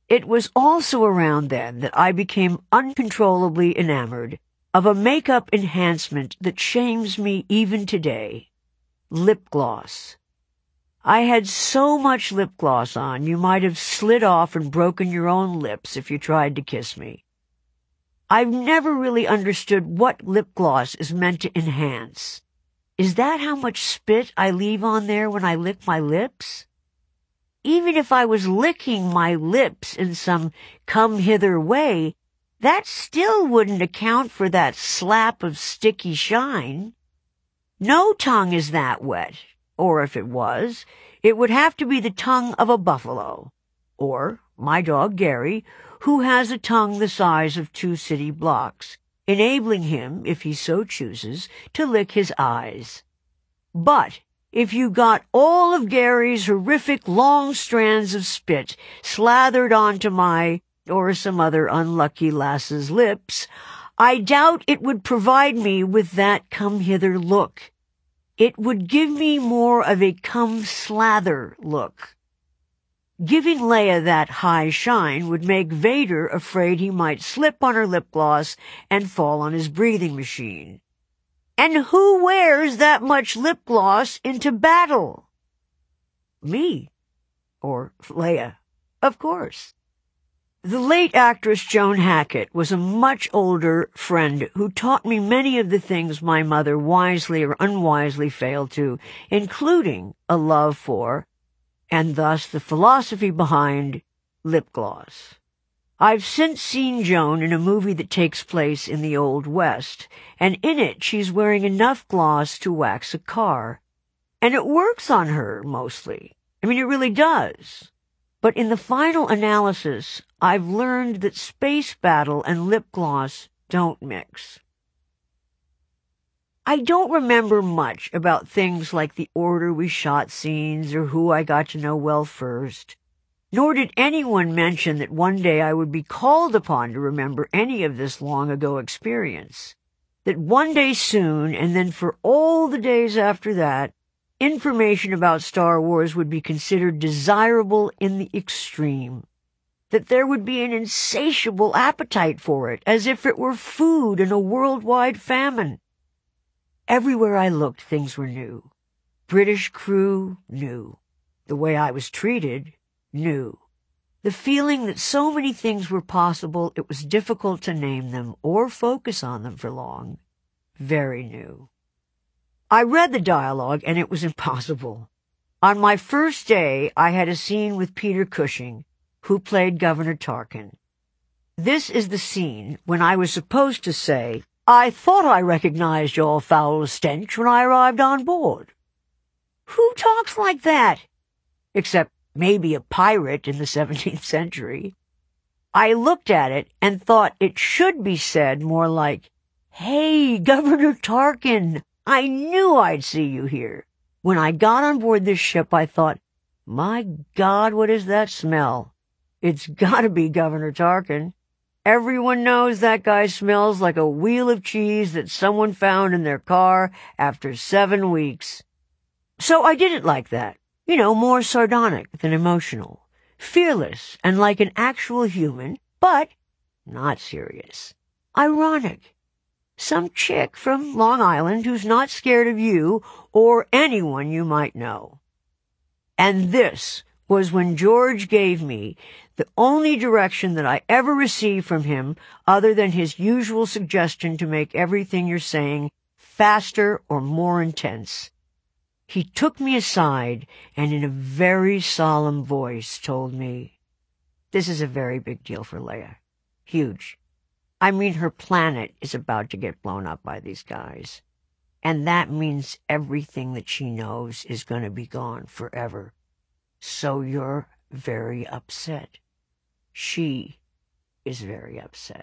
It was also around then that I became uncontrollably enamored of a makeup enhancement that shames me even today: lip gloss. I had so much lip gloss on, you might have slid off and broken your own lips if you tried to kiss me. I've never really understood what lip gloss is meant to enhance. Is that how much spit I leave on there when I lick my lips? Even if I was licking my lips in some come-hither way, that still wouldn't account for that slap of sticky shine. No tongue is that wet, or if it was, it would have to be the tongue of a buffalo, or my dog Gary, who has a tongue the size of 2 city blocks, enabling him, if he so chooses, to lick his eyes. But if you got all of Gary's horrific long strands of spit slathered onto my, or some other unlucky lass's lips, I doubt it would provide me with that come-hither look. It would give me more of a come-slather look. Giving Leia that high shine would make Vader afraid he might slip on her lip gloss and fall on his breathing machine. And who wears that much lip gloss into battle? Me. Or Leia, of course. The late actress Joan Hackett was a much older friend who taught me many of the things my mother wisely or unwisely failed to, including a love for, and thus the philosophy behind, lip gloss. I've since seen Joan in a movie that takes place in the Old West, and in it she's wearing enough gloss to wax a car. And it works on her, mostly. I mean, it really does. But in the final analysis, I've learned that space battle and lip gloss don't mix. I don't remember much about things like the order we shot scenes or who I got to know well first. Nor did anyone mention that one day I would be called upon to remember any of this long-ago experience. That one day soon, and then for all the days after that, information about Star Wars would be considered desirable in the extreme. That there would be an insatiable appetite for it, as if it were food in a worldwide famine. Everywhere I looked, things were new. British crew, new. The way I was treated, new. The feeling that so many things were possible it was difficult to name them or focus on them for long, very new. I read the dialogue, and it was impossible. On my first day, I had a scene with Peter Cushing, who played Governor Tarkin. This is the scene when I was supposed to say, "I thought I recognized your foul stench when I arrived on board." Who talks like that? Except maybe a pirate in the 17th century. I looked at it and thought it should be said more like, "Hey, Governor Tarkin, I knew I'd see you here." When I got on board this ship, I thought, my God, what is that smell? It's gotta be Governor Tarkin. Everyone knows that guy smells like a wheel of cheese that someone found in their car after 7 weeks. So I did it like that. You know, more sardonic than emotional. Fearless and like an actual human, but not serious. Ironic. Some chick from Long Island who's not scared of you or anyone you might know. And this was when George gave me the only direction that I ever received from him other than his usual suggestion to make everything you're saying faster or more intense. He took me aside and in a very solemn voice told me, "This is a very big deal for Leia. Huge. I mean, her planet is about to get blown up by these guys. And that means everything that she knows is going to be gone forever. So you're very upset. She is very upset."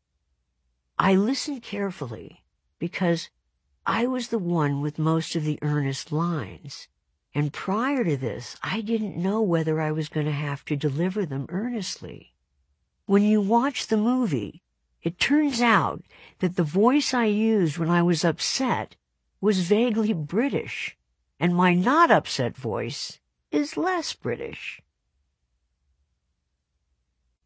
I listened carefully because I was the one with most of the earnest lines, and prior to this, I didn't know whether I was going to have to deliver them earnestly. When you watch the movie, it turns out that the voice I used when I was upset was vaguely British, and my not upset voice is less British.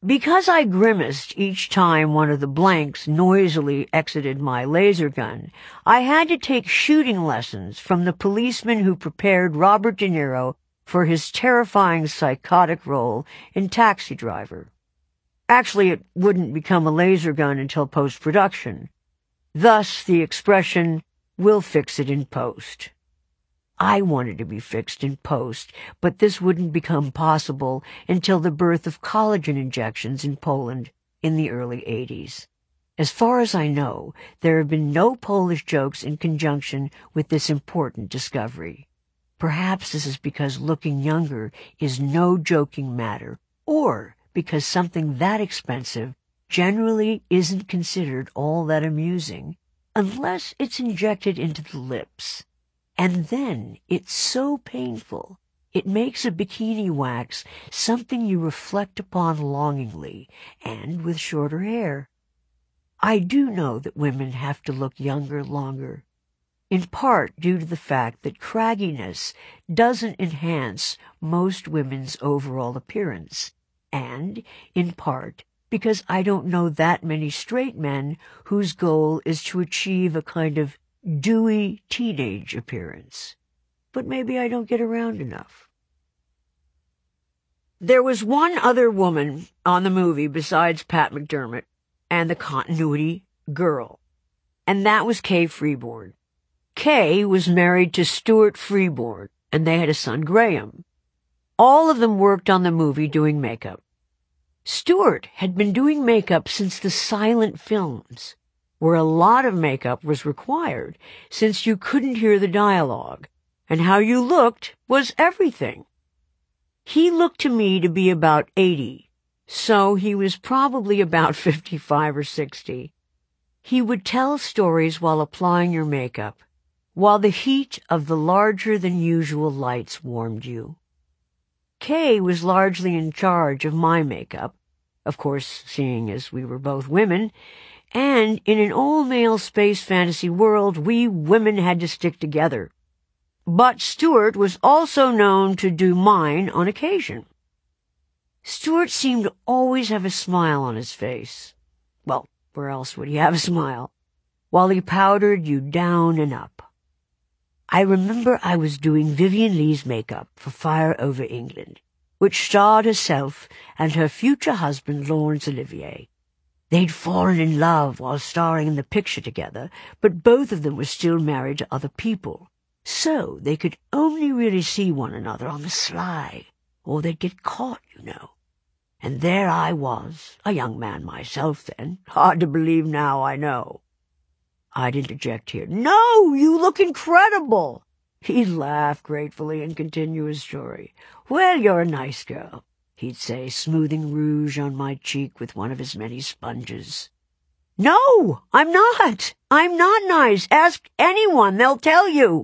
Because I grimaced each time one of the blanks noisily exited my laser gun, I had to take shooting lessons from the policeman who prepared Robert De Niro for his terrifying psychotic role in Taxi Driver. Actually, it wouldn't become a laser gun until post-production. Thus, the expression, "we'll fix it in post." I wanted to be fixed in post, but this wouldn't become possible until the birth of collagen injections in Poland in the early 80s. As far as I know, there have been no Polish jokes in conjunction with this important discovery. Perhaps this is because looking younger is no joking matter, or because something that expensive generally isn't considered all that amusing unless it's injected into the lips. And then it's so painful, it makes a bikini wax something you reflect upon longingly, and with shorter hair. I do know that women have to look younger longer, in part due to the fact that cragginess doesn't enhance most women's overall appearance, and in part because I don't know that many straight men whose goal is to achieve a kind of dewy teenage appearance. But maybe I don't get around enough. There was one other woman on the movie besides Pat McDermott and the continuity girl, and that was Kay Freeborn. Kay was married to Stuart Freeborn, and they had a son, Graham. All of them worked on the movie doing makeup. Stuart had been doing makeup since the silent films, where a lot of makeup was required since you couldn't hear the dialogue, and how you looked was everything. He looked to me to be about 80, so he was probably about 55 or 60. He would tell stories while applying your makeup, while the heat of the larger-than-usual lights warmed you. Kay was largely in charge of my makeup, of course, seeing as we were both women, and in an all-male space fantasy world, we women had to stick together. But Stuart was also known to do mine on occasion. Stuart seemed to always have a smile on his face. Well, where else would he have a smile? While he powdered you down and up. I remember I was doing Vivien Leigh's makeup for Fire Over England, which starred herself and her future husband, Laurence Olivier. They'd fallen in love while starring in the picture together, but both of them were still married to other people, so they could only really see one another on the sly, or they'd get caught, you know. And there I was, a young man myself then, hard to believe now, I know. I'd interject here, "No, you look incredible!" He'd laugh gratefully and continue his story. "Well, you're a nice girl," he'd say, smoothing rouge on my cheek with one of his many sponges. "No, I'm not. I'm not nice. Ask anyone, they'll tell you."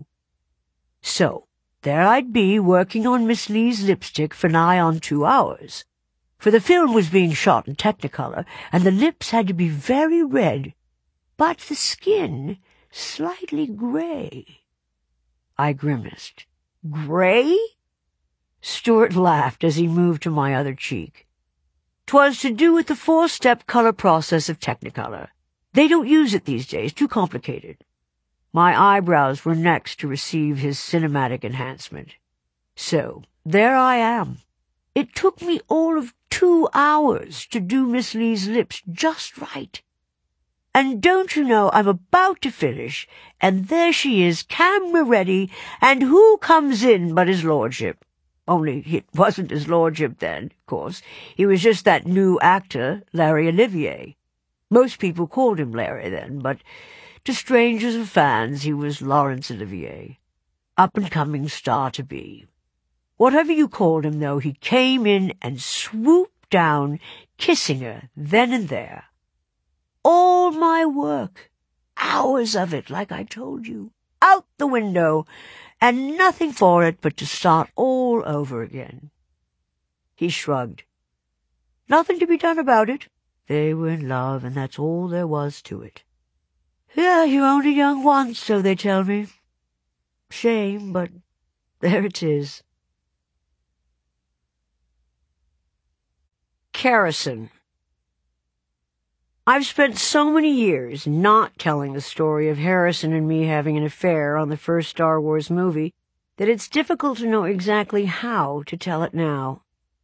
So, there I'd be working on Miss Leigh's lipstick for nigh on 2 hours. For the film was being shot in Technicolor, and the lips had to be very red, but the skin slightly gray. I grimaced. "Gray?" Stuart laughed as he moved to my other cheek. "'Twas to do with the 4-step color process of Technicolor. They don't use it these days, too complicated." My eyebrows were next to receive his cinematic enhancement. So, there I am. It took me all of 2 hours to do Miss Leigh's lips just right. And don't you know, I'm about to finish, and there she is, camera ready, and who comes in but his lordship? Only it wasn't his lordship then, of course. He was just that new actor, Larry Olivier. Most people called him Larry then, but to strangers and fans he was Laurence Olivier. Up-and-coming star-to-be. Whatever you called him, though, he came in and swooped down, kissing her then and there. All my work, hours of it, like I told you, out the window, and nothing for it but to start all over again. He shrugged. Nothing to be done about it. They were in love, and that's all there was to it. Yeah, you're only young once, so they tell me. Shame, but there it is. Kerosene. I've spent so many years not telling the story of Harrison and me having an affair on the first Star Wars movie that it's difficult to know exactly how to tell it now.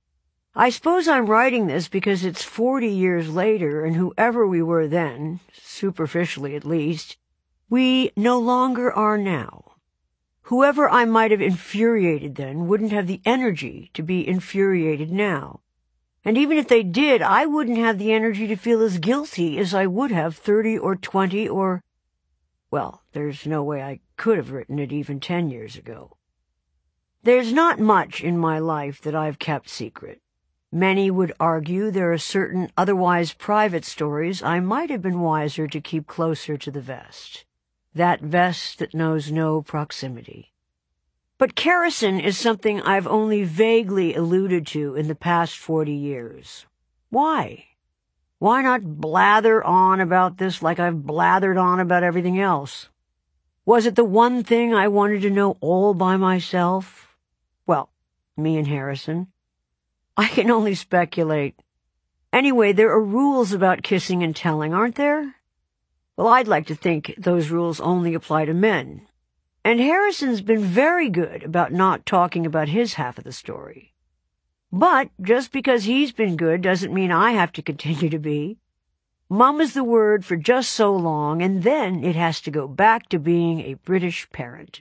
I suppose I'm writing this because it's 40 years later, and whoever we were then, superficially at least, we no longer are now. Whoever I might have infuriated then wouldn't have the energy to be infuriated now. And even if they did, I wouldn't have the energy to feel as guilty as I would have 30 or 20 or... Well, there's no way I could have written it even 10 years ago. There's not much in my life that I've kept secret. Many would argue there are certain otherwise private stories I might have been wiser to keep closer to the vest. That vest that knows no proximity. But Kerosene is something I've only vaguely alluded to in the past 40 years. Why? Why not blather on about this like I've blathered on about everything else? Was it the one thing I wanted to know all by myself? Well, me and Harrison. I can only speculate. Anyway, there are rules about kissing and telling, aren't there? Well, I'd like to think those rules only apply to men. And Harrison's been very good about not talking about his half of the story. But just because he's been good doesn't mean I have to continue to be. Mum is the word for just so long, and then it has to go back to being a British parent.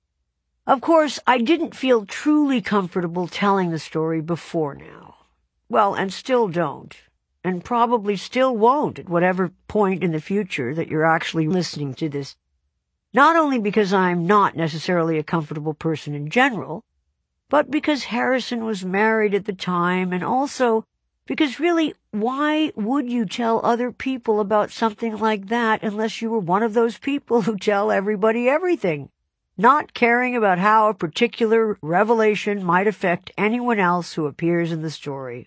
Of course, I didn't feel truly comfortable telling the story before now. Well, and still don't. And probably still won't at whatever point in the future that you're actually listening to this. Not only because I'm not necessarily a comfortable person in general, but because Harrison was married at the time, and also because really, why would you tell other people about something like that unless you were one of those people who tell everybody everything, not caring about how a particular revelation might affect anyone else who appears in the story?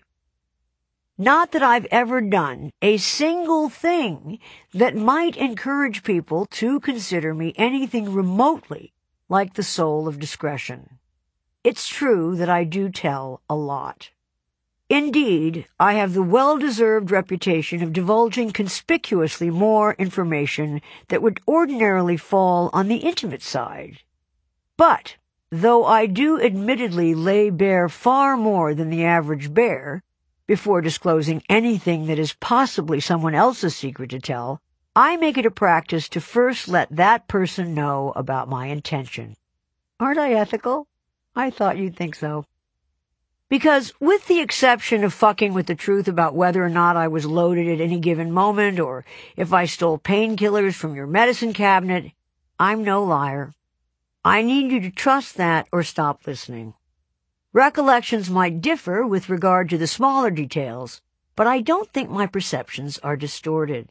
Not that I've ever done a single thing that might encourage people to consider me anything remotely like the soul of discretion. It's true that I do tell a lot. Indeed, I have the well-deserved reputation of divulging conspicuously more information that would ordinarily fall on the intimate side. But, though I do admittedly lay bare far more than the average bear, before disclosing anything that is possibly someone else's secret to tell, I make it a practice to first let that person know about my intention. Aren't I ethical? I thought you'd think so. Because, with the exception of fucking with the truth about whether or not I was loaded at any given moment, or if I stole painkillers from your medicine cabinet, I'm no liar. I need you to trust that or stop listening. Recollections might differ with regard to the smaller details, but I don't think my perceptions are distorted.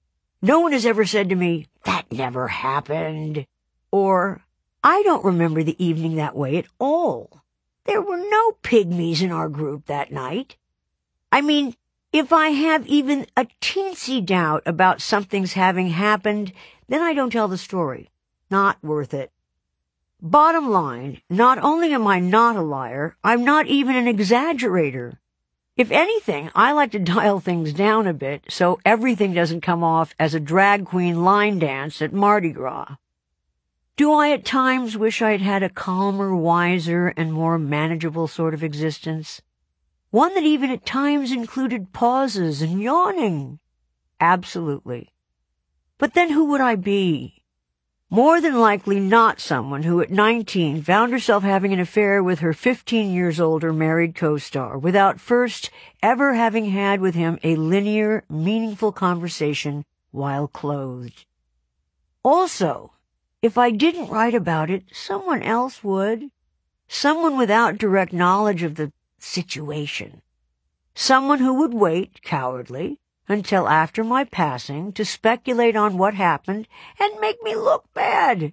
No one has ever said to me, "That never happened," or, "I don't remember the evening that way at all. There were no pygmies in our group that night." I mean, if I have even a teensy doubt about something's having happened, then I don't tell the story. Not worth it. Bottom line, not only am I not a liar, I'm not even an exaggerator. If anything, I like to dial things down a bit so everything doesn't come off as a drag queen line dance at Mardi Gras. Do I at times wish I'd had a calmer, wiser, and more manageable sort of existence? One that even at times included pauses and yawning? Absolutely. But then who would I be? More than likely not someone who at 19 found herself having an affair with her 15 years older married co-star without first ever having had with him a linear, meaningful conversation while clothed. Also, if I didn't write about it, someone else would. Someone without direct knowledge of the situation. Someone who would wait, cowardly, until after my passing to speculate on what happened and make me look bad.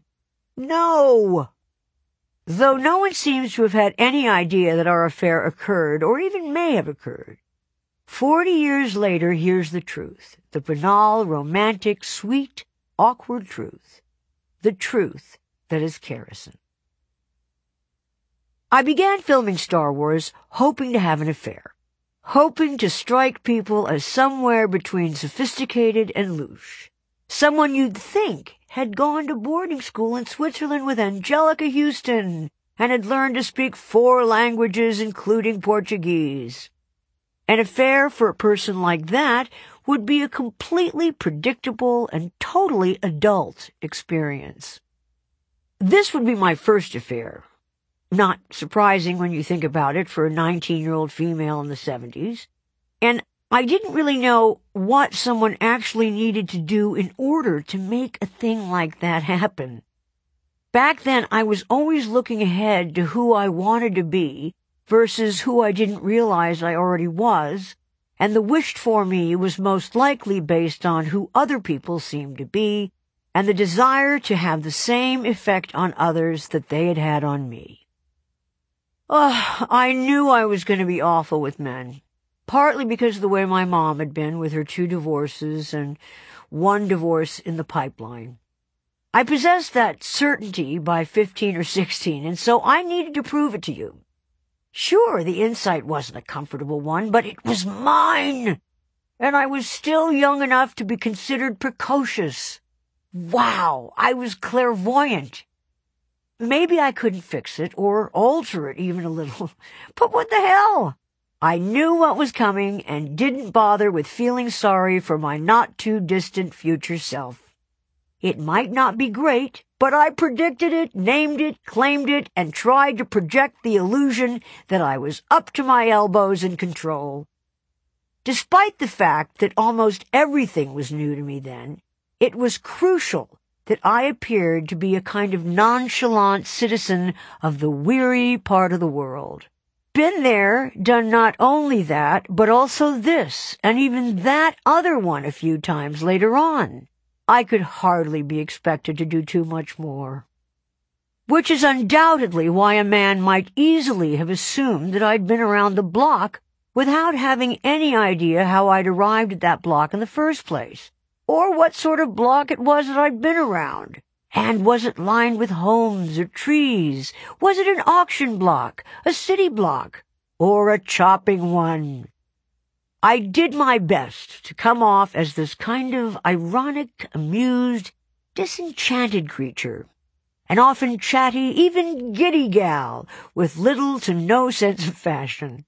No! Though no one seems to have had any idea that our affair occurred, or even may have occurred. 40 years later, here's the truth. The banal, romantic, sweet, awkward truth. The truth that is Kerosene. I began filming Star Wars hoping to have an affair. hoping to strike people as somewhere between sophisticated and louche. Someone you'd think had gone to boarding school in Switzerland with Angelica Houston and had learned to speak 4 languages, including Portuguese. An affair for a person like that would be a completely predictable and totally adult experience. This would be my first affair. Not surprising when you think about it for a 19-year-old female in the 70s. And I didn't really know what someone actually needed to do in order to make a thing like that happen. Back then, I was always looking ahead to who I wanted to be versus who I didn't realize I already was, and the wished-for me was most likely based on who other people seemed to be and the desire to have the same effect on others that they had had on me. Oh, I knew I was going to be awful with men, partly because of the way my mom had been with her 2 divorces and 1 divorce in the pipeline. I possessed that certainty by 15 or 16, and so I needed to prove it to you. Sure, the insight wasn't a comfortable one, but it was mine, and I was still young enough to be considered precocious. Wow, I was clairvoyant. Maybe I couldn't fix it or alter it even a little, but what the hell? I knew what was coming and didn't bother with feeling sorry for my not-too-distant future self. It might not be great, but I predicted it, named it, claimed it, and tried to project the illusion that I was up to my elbows in control. Despite the fact that almost everything was new to me then, it was crucial that I appeared to be a kind of nonchalant citizen of the weary part of the world. Been there, done not only that, but also this, and even that other one a few times later on. I could hardly be expected to do too much more. Which is undoubtedly why a man might easily have assumed that I'd been around the block without having any idea how I'd arrived at that block in the first place, or what sort of block it was that I'd been around. And was it lined with homes or trees? Was it an auction block, a city block, or a chopping one? I did my best to come off as this kind of ironic, amused, disenchanted creature, an often chatty, even giddy gal with little to no sense of fashion.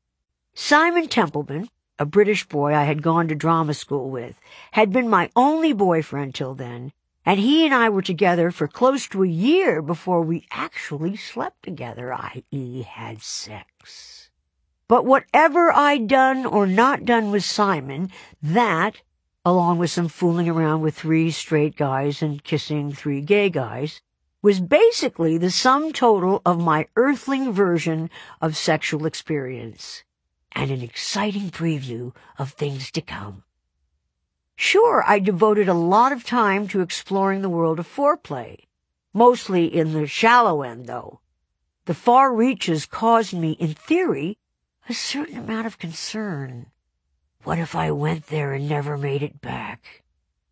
Simon Templeman, a British boy I had gone to drama school with, had been my only boyfriend till then, and he and I were together for close to a year before we actually slept together, i.e. had sex. But whatever I'd done or not done with Simon, that, along with some fooling around with 3 straight guys and kissing 3 gay guys, was basically the sum total of my earthling version of sexual experience, and an exciting preview of things to come. Sure, I devoted a lot of time to exploring the world of foreplay, mostly in the shallow end, though. The far reaches caused me, in theory, a certain amount of concern. What if I went there and never made it back?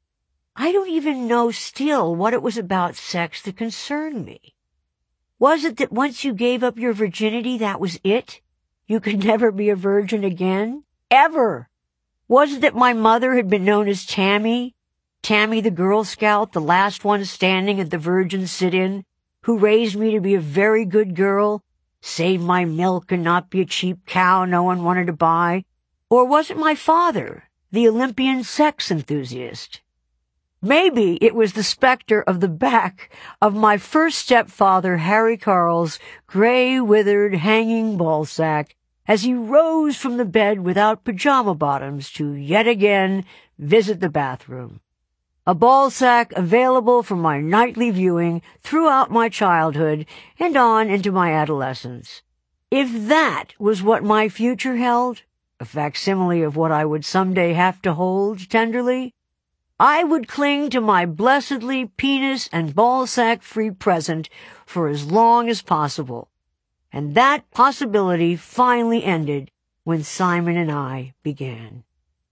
I don't even know still what it was about sex that concerned me. Was it that once you gave up your virginity, that was it? You could never be a virgin again? Ever? Was it that my mother had been known as Tammy the Girl Scout, the last one standing at the virgin sit-in, who raised me to be a very good girl, save my milk and not be a cheap cow no one wanted to buy? Or was it my father, the Olympian sex enthusiast? Maybe it was the specter of the back of my first stepfather, Harry Carl's gray, withered, hanging ballsack, as he rose from the bed without pajama bottoms to yet again visit the bathroom. A ballsack available for my nightly viewing throughout my childhood and on into my adolescence. If that was what my future held, a facsimile of what I would someday have to hold tenderly, I would cling to my blessedly penis and ballsack-free present for as long as possible. And that possibility finally ended when Simon and I began.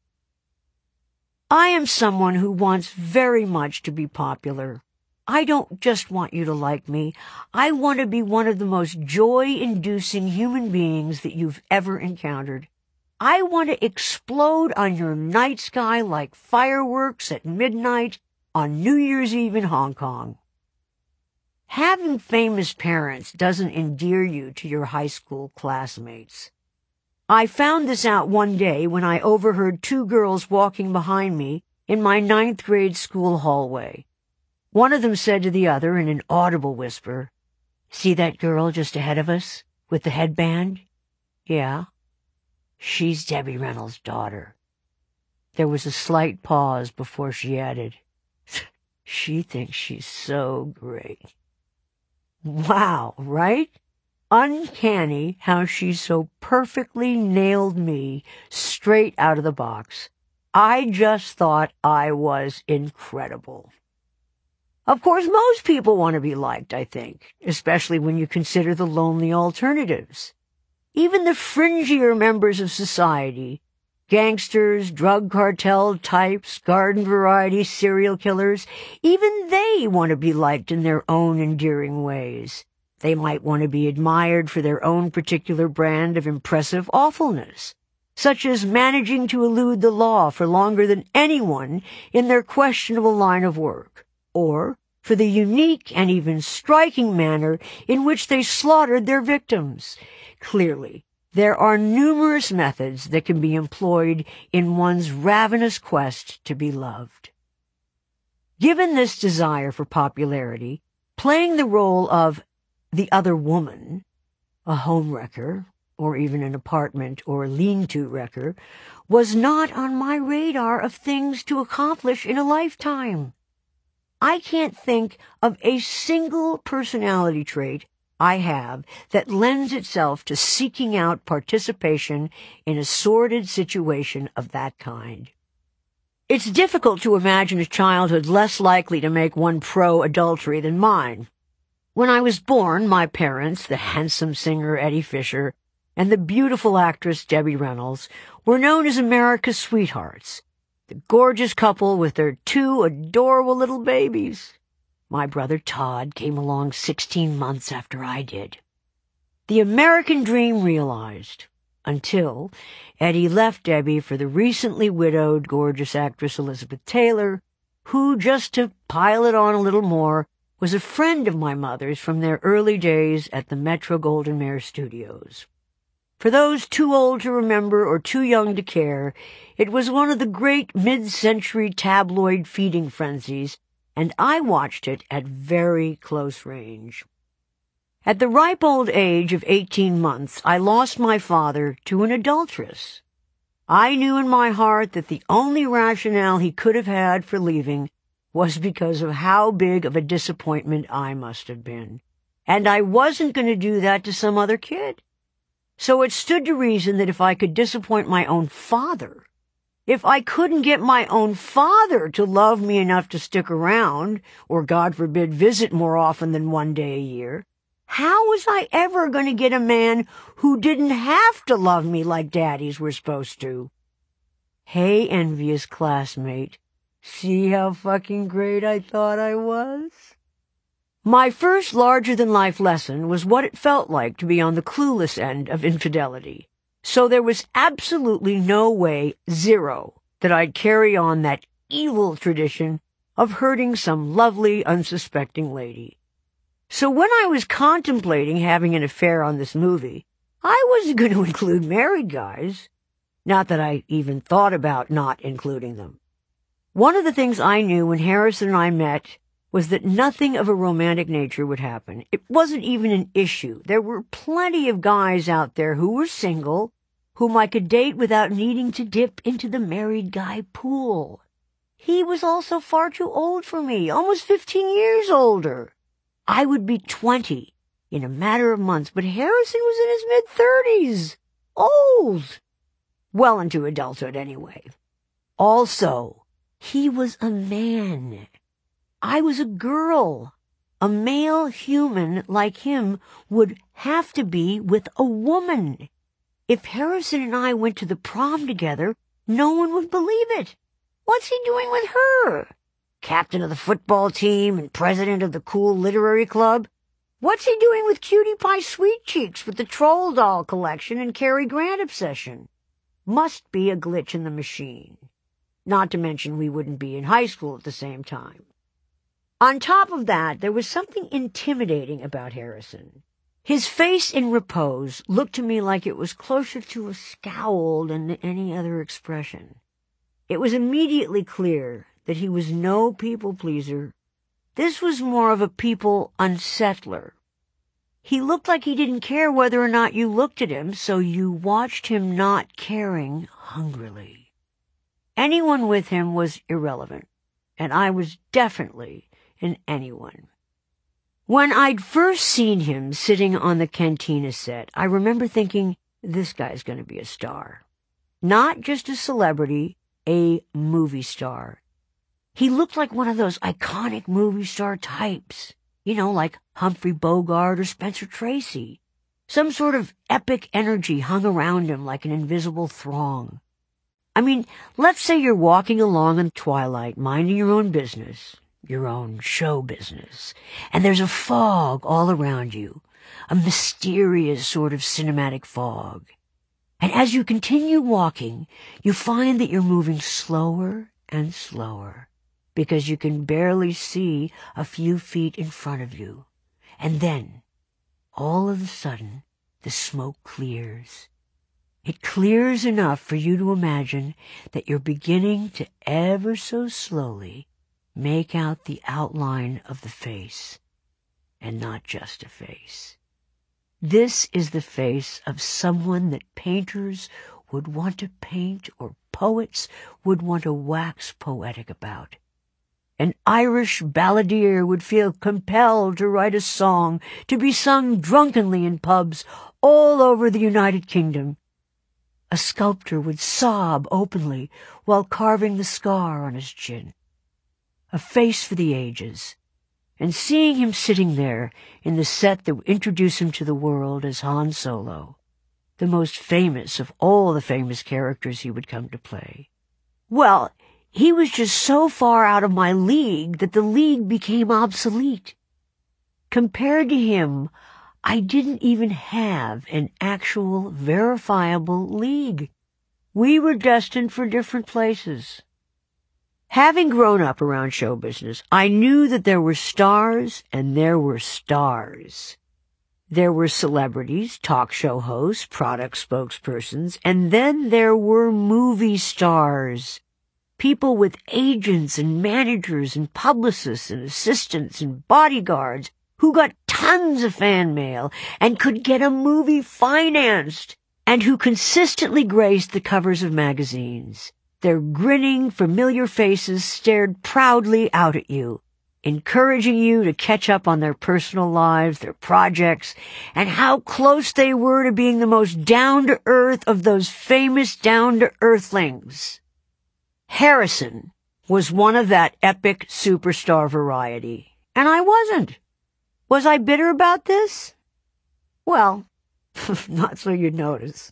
I am someone who wants very much to be popular. I don't just want you to like me. I want to be one of the most joy-inducing human beings that you've ever encountered. I want to explode on your night sky like fireworks at midnight on New Year's Eve in Hong Kong. Having famous parents doesn't endear you to your high school classmates. I found this out one day when I overheard two girls walking behind me in my 9th grade school hallway. One of them said to the other in an audible whisper, "See that girl just ahead of us with the headband?" "Yeah." "She's Debbie Reynolds' daughter." There was a slight pause before she added, "She thinks she's so great." Wow, right? Uncanny how she so perfectly nailed me straight out of the box. I just thought I was incredible. Of course, most people want to be liked, I think, especially when you consider the lonely alternatives. Even the fringier members of society, gangsters, drug cartel types, garden variety serial killers, even they want to be liked in their own endearing ways. They might want to be admired for their own particular brand of impressive awfulness, such as managing to elude the law for longer than anyone in their questionable line of work, or for the unique and even striking manner in which they slaughtered their victims. Clearly, there are numerous methods that can be employed in one's ravenous quest to be loved. Given this desire for popularity, playing the role of the other woman, a homewrecker, or even an apartment or lean-to wrecker, was not on my radar of things to accomplish in a lifetime. I can't think of a single personality trait I have that lends itself to seeking out participation in a sordid situation of that kind. It's difficult to imagine a childhood less likely to make one pro-adultery than mine. When I was born, my parents, the handsome singer Eddie Fisher and the beautiful actress Debbie Reynolds, were known as America's sweethearts, the gorgeous couple with their 2 adorable little babies. My brother Todd came along 16 months after I did. The American dream realized, until Eddie left Debbie for the recently widowed gorgeous actress Elizabeth Taylor, who, just to pile it on a little more, was a friend of my mother's from their early days at the Metro-Goldwyn-Mayer studios. For those too old to remember or too young to care, it was one of the great mid-century tabloid feeding frenzies, and I watched it at very close range. At the ripe old age of 18 months, I lost my father to an adulteress. I knew in my heart that the only rationale he could have had for leaving was because of how big of a disappointment I must have been. And I wasn't going to do that to some other kid. So it stood to reason that if I could disappoint my own father, if I couldn't get my own father to love me enough to stick around, or God forbid visit more often than one day a year, how was I ever going to get a man who didn't have to love me like daddies were supposed to? Hey, envious classmate. See how fucking great I thought I was? My first larger-than-life lesson was what it felt like to be on the clueless end of infidelity. So there was absolutely no way, zero, that I'd carry on that evil tradition of hurting some lovely, unsuspecting lady. So when I was contemplating having an affair on this movie, I wasn't going to include married guys. Not that I even thought about not including them. One of the things I knew when Harrison and I met was that nothing of a romantic nature would happen. It wasn't even an issue. There were plenty of guys out there who were single, whom I could date without needing to dip into the married guy pool. He was also far too old for me, almost 15 years older. I would be 20 in a matter of months, but Harrison was in his mid-30s. Old. Well into adulthood, anyway. Also, he was a man. I was a girl. A male human like him would have to be with a woman. If Harrison and I went to the prom together, no one would believe it. What's he doing with her? Captain of the football team and president of the cool literary club? What's he doing with Cutie Pie Sweet Cheeks with the Troll Doll collection and Cary Grant obsession? must be a glitch in the machine. Not to mention we wouldn't be in high school at the same time. On top of that, there was something intimidating about Harrison. His face in repose looked to me like it was closer to a scowl than any other expression. It was immediately clear that he was no people-pleaser. This was more of a people unsettler. He looked like he didn't care whether or not you looked at him, so you watched him not caring hungrily. Anyone with him was irrelevant, and I was definitely an anyone. When I'd first seen him sitting on the Cantina set, I remember thinking, this guy's going to be a star. Not just a celebrity, a movie star. He looked like one of those iconic movie star types, like Humphrey Bogart or Spencer Tracy. Some sort of epic energy hung around him like an invisible throng. I mean, let's say you're walking along in the twilight, minding your own business, your own show business, and there's a fog all around you, a mysterious sort of cinematic fog. And as you continue walking, you find that you're moving slower and slower, because you can barely see a few feet in front of you. And then, all of a sudden, the smoke clears. It clears enough for you to imagine that you're beginning to ever so slowly make out the outline of the face, and not just a face. This is the face of someone that painters would want to paint or poets would want to wax poetic about. An Irish balladeer would feel compelled to write a song to be sung drunkenly in pubs all over the United Kingdom. A sculptor would sob openly while carving the scar on his chin. A face for the ages. And seeing him sitting there in the set that would introduce him to the world as Han Solo, the most famous of all the famous characters he would come to play. Well, he was just so far out of my league that the league became obsolete. Compared to him, I didn't even have an actual, verifiable league. We were destined for different places. Having grown up around show business, I knew that there were stars and there were stars. There were celebrities, talk show hosts, product spokespersons, and then there were movie stars. People with agents and managers and publicists and assistants and bodyguards who got tons of fan mail and could get a movie financed and who consistently graced the covers of magazines. Their grinning, familiar faces stared proudly out at you, encouraging you to catch up on their personal lives, their projects, and how close they were to being the most down-to-earth of those famous down-to-earthlings. Harrison was one of that epic superstar variety, and I wasn't. Was I bitter about this? Well, not so you'd notice.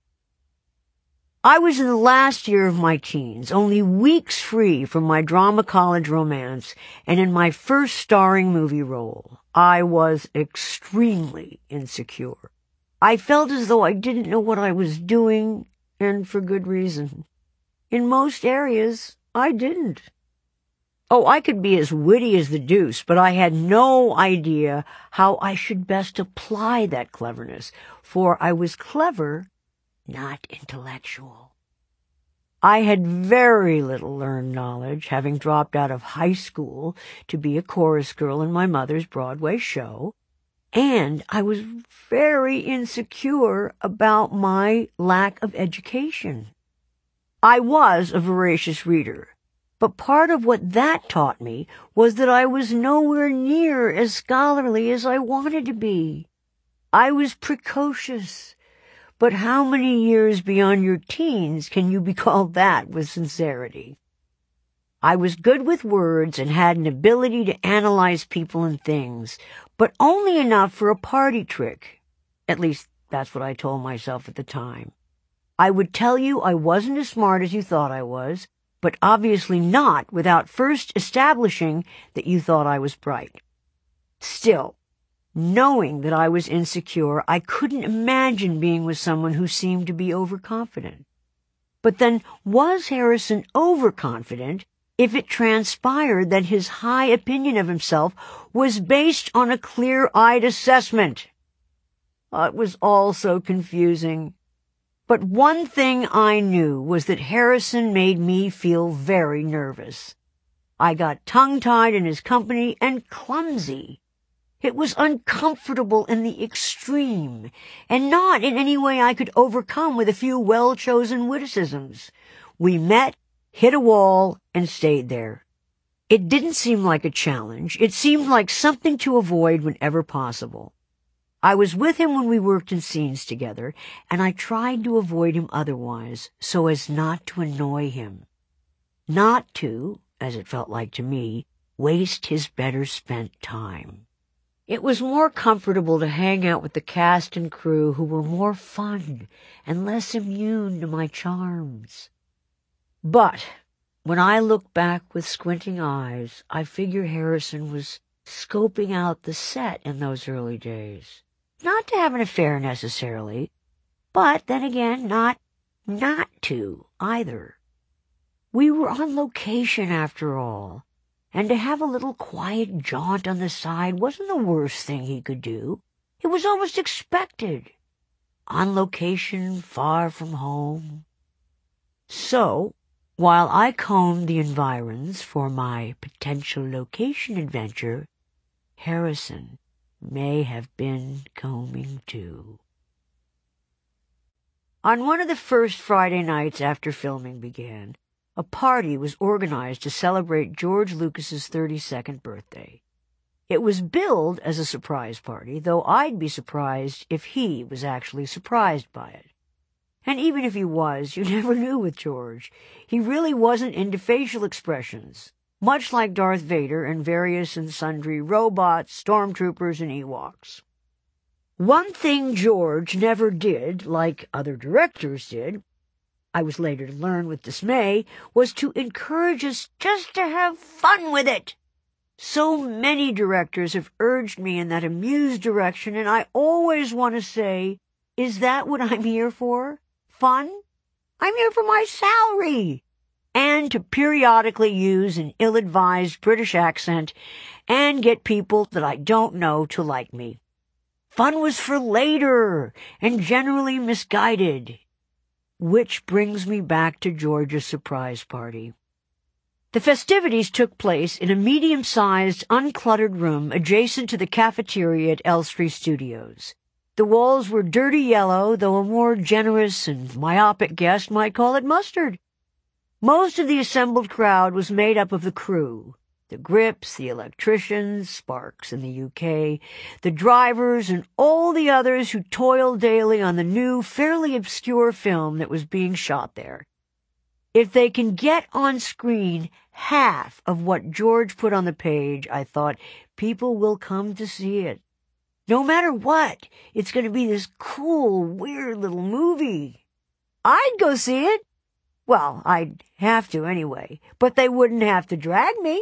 I was in the last year of my teens, only weeks free from my drama college romance, and in my first starring movie role. I was extremely insecure. I felt as though I didn't know what I was doing, and for good reason. In most areas, I didn't. Oh, I could be as witty as the deuce, but I had no idea how I should best apply that cleverness, for I was clever, not intellectual. I had very little learned knowledge, having dropped out of high school to be a chorus girl in my mother's Broadway show, and I was very insecure about my lack of education. I was a voracious reader, but part of what that taught me was that I was nowhere near as scholarly as I wanted to be. I was precocious. But how many years beyond your teens can you be called that with sincerity? I was good with words and had an ability to analyze people and things, but only enough for a party trick. At least, that's what I told myself at the time. I would tell you I wasn't as smart as you thought I was, but obviously not without first establishing that you thought I was bright. Still, knowing that I was insecure, I couldn't imagine being with someone who seemed to be overconfident. But then, was Harrison overconfident if it transpired that his high opinion of himself was based on a clear-eyed assessment? It was all so confusing. But one thing I knew was that Harrison made me feel very nervous. I got tongue-tied in his company and clumsy. It was uncomfortable in the extreme, and not in any way I could overcome with a few well-chosen witticisms. We met, hit a wall, and stayed there. It didn't seem like a challenge. It seemed like something to avoid whenever possible. I was with him when we worked in scenes together, and I tried to avoid him otherwise, so as not to annoy him. Not to, as it felt like to me, waste his better-spent time. It was more comfortable to hang out with the cast and crew who were more fun and less immune to my charms. But when I look back with squinting eyes, I figure Harrison was scoping out the set in those early days. Not to have an affair necessarily, but then again, not to either. We were on location after all, and to have a little quiet jaunt on the side wasn't the worst thing he could do. It was almost expected. On location, far from home. So, while I combed the environs for my potential location adventure, Harrison may have been combing too. On one of the first Friday nights after filming began, a party was organized to celebrate George Lucas's 32nd birthday. It was billed as a surprise party, though I'd be surprised if he was actually surprised by it. And even if he was, you never knew with George. He really wasn't into facial expressions, much like Darth Vader and various and sundry robots, stormtroopers, and Ewoks. One thing George never did, like other directors did, I was later to learn with dismay, was to encourage us just to have fun with it. So many directors have urged me in that amused direction, and I always want to say, is that what I'm here for? Fun? I'm here for my salary. And to periodically use an ill-advised British accent and get people that I don't know to like me. Fun was for later and generally misguided. Which brings me back to George's surprise party. The festivities took place in a medium-sized, uncluttered room adjacent to the cafeteria at Elstree Studios. The walls were dirty yellow, though a more generous and myopic guest might call it mustard. Most of the assembled crowd was made up of the crew, the grips, the electricians, Sparks in the UK, the drivers, and all the others who toiled daily on the new, fairly obscure film that was being shot there. If they can get on screen half of what George put on the page, I thought, people will come to see it. No matter what, it's going to be this cool, weird little movie. I'd go see it. Well, I'd have to anyway, but they wouldn't have to drag me.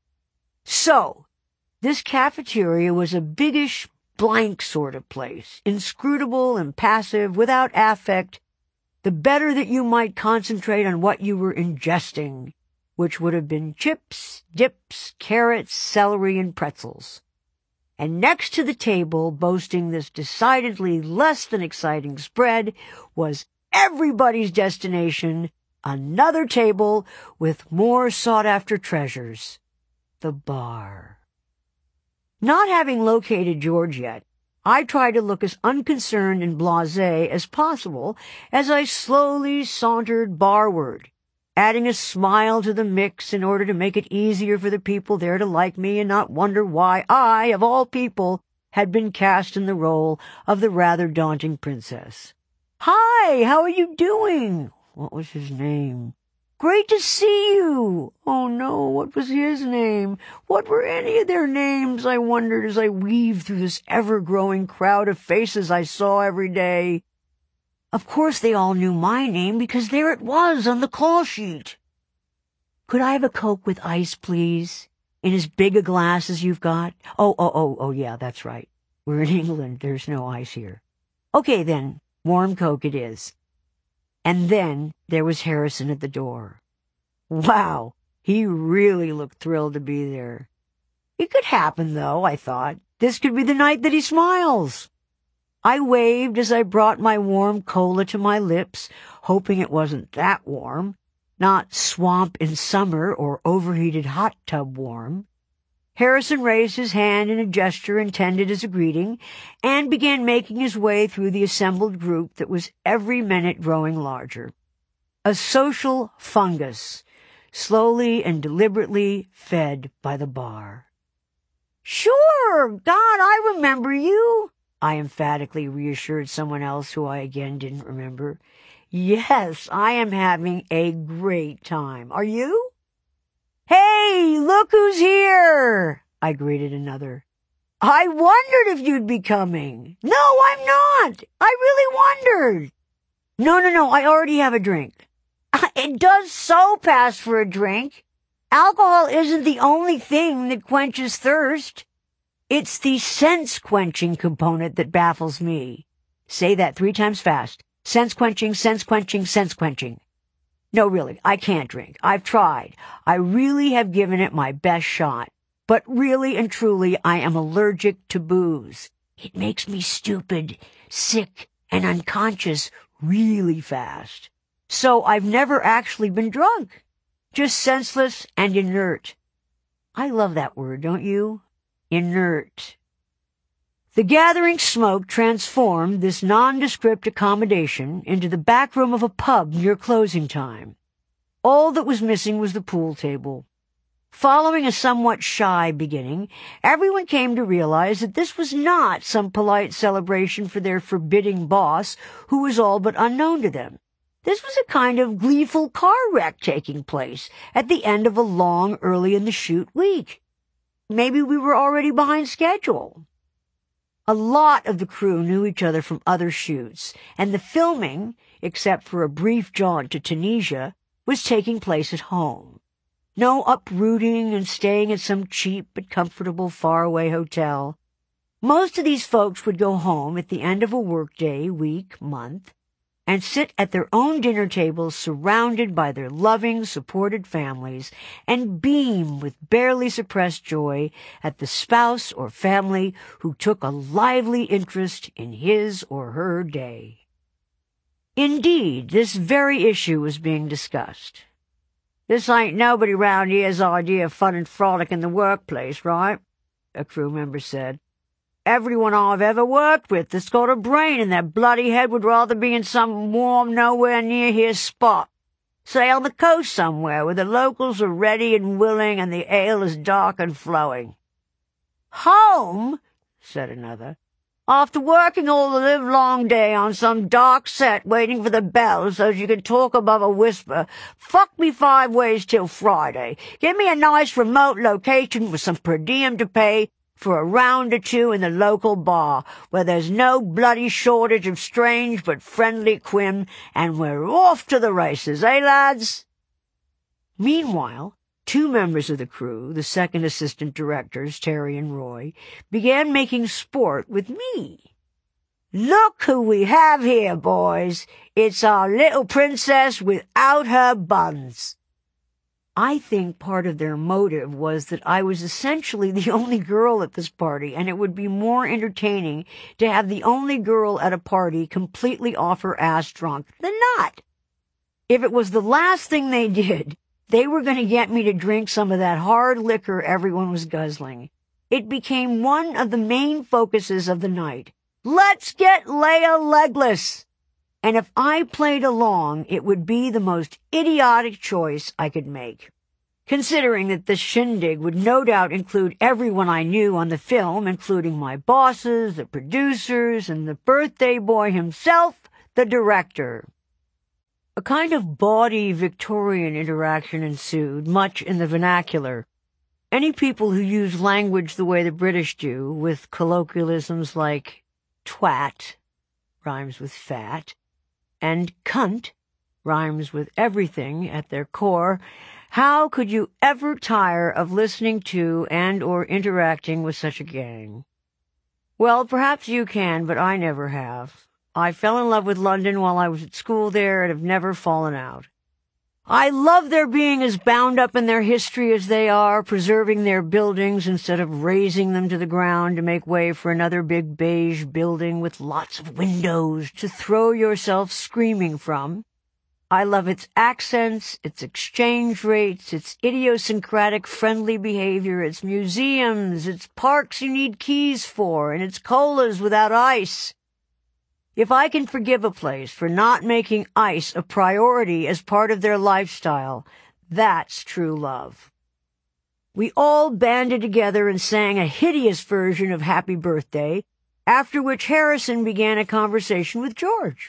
So, this cafeteria was a biggish, blank sort of place, inscrutable, impassive, without affect, the better that you might concentrate on what you were ingesting, which would have been chips, dips, carrots, celery, and pretzels. And next to the table, boasting this decidedly less than exciting spread, was everybody's destination, another table with more sought-after treasures. The bar. Not having located George yet, I tried to look as unconcerned and blasé as possible as I slowly sauntered barward, adding a smile to the mix in order to make it easier for the people there to like me and not wonder why I, of all people, had been cast in the role of the rather daunting princess. "Hi, how are you doing?" What was his name? "Great to see you." Oh no, what was his name? What were any of their names, I wondered as I weaved through this ever-growing crowd of faces I saw every day. Of course they all knew my name because there it was on the call sheet. "Could I have a Coke with ice, please? In as big a glass as you've got?" Oh, yeah, that's right. We're in England. There's no ice here. Okay then, warm Coke it is. And then there was Harrison at the door. Wow, he really looked thrilled to be there. It could happen, though, I thought. This could be the night that he smiles. I waved as I brought my warm cola to my lips, hoping it wasn't that warm, not swamp in summer or overheated hot tub warm. Harrison raised his hand in a gesture intended as a greeting and began making his way through the assembled group that was every minute growing larger. A social fungus, slowly and deliberately fed by the bar. "Sure, God, I remember you," I emphatically reassured someone else who I again didn't remember. "Yes, I am having a great time. Are you?" "Hey, look who's here!" I greeted another. "I wondered if you'd be coming." "No, I'm not. I really wondered." No, I already have a drink." "It does so pass for a drink. Alcohol isn't the only thing that quenches thirst. It's the sense-quenching component that baffles me." Say that 3 times fast. Sense-quenching, sense-quenching, sense-quenching. No, really, I can't drink. I've tried. I really have given it my best shot. But really and truly, I am allergic to booze. It makes me stupid, sick, and unconscious really fast. So I've never actually been drunk. Just senseless and inert. I love that word, don't you? Inert. The gathering smoke transformed this nondescript accommodation into the back room of a pub near closing time. All that was missing was the pool table. Following a somewhat shy beginning, everyone came to realize that this was not some polite celebration for their forbidding boss, who was all but unknown to them. This was a kind of gleeful car wreck taking place at the end of a long, early-in-the-shoot week. Maybe we were already behind schedule. A lot of the crew knew each other from other shoots, and the filming, except for a brief jaunt to Tunisia, was taking place at home. No uprooting and staying at some cheap but comfortable faraway hotel. Most of these folks would go home at the end of a workday, week, month, and sit at their own dinner tables surrounded by their loving, supported families, and beam with barely suppressed joy at the spouse or family who took a lively interest in his or her day. Indeed, this very issue was being discussed. "This ain't nobody round here's idea of fun and frolic in the workplace, right?" a crew member said. "Everyone I've ever worked with that's got a brain in their bloody head would rather be in some warm, nowhere-near-here spot. Say on the coast somewhere, where the locals are ready and willing and the ale is dark and flowing." "Home?" said another. "After working all the livelong day on some dark set waiting for the bell so's you can talk above a whisper, fuck me 5 ways till Friday. Give me a nice remote location with some per diem to pay for a round or 2 in the local bar, where there's no bloody shortage of strange but friendly quim, and we're off to the races, eh, lads?" Meanwhile, 2 members of the crew, the second assistant directors, Terry and Roy, began making sport with me. "Look who we have here, boys. It's our little princess without her buns." I think part of their motive was that I was essentially the only girl at this party, and it would be more entertaining to have the only girl at a party completely off her ass drunk than not. If it was the last thing they did, they were going to get me to drink some of that hard liquor everyone was guzzling. It became one of the main focuses of the night. Let's get Leia legless! And if I played along, it would be the most idiotic choice I could make. Considering that this shindig would no doubt include everyone I knew on the film, including my bosses, the producers, and the birthday boy himself, the director. A kind of bawdy Victorian interaction ensued, much in the vernacular. Any people who use language the way the British do, with colloquialisms like twat, rhymes with fat, and cunt, rhymes with everything at their core, how could you ever tire of listening to and or interacting with such a gang? Well, perhaps you can, but I never have. I fell in love with London while I was at school there and have never fallen out. I love their being as bound up in their history as they are, preserving their buildings instead of razing them to the ground to make way for another big beige building with lots of windows to throw yourself screaming from. I love its accents, its exchange rates, its idiosyncratic friendly behavior, its museums, its parks you need keys for, and its colas without ice. If I can forgive a place for not making ice a priority as part of their lifestyle, that's true love. We all banded together and sang a hideous version of Happy Birthday, after which Harrison began a conversation with George.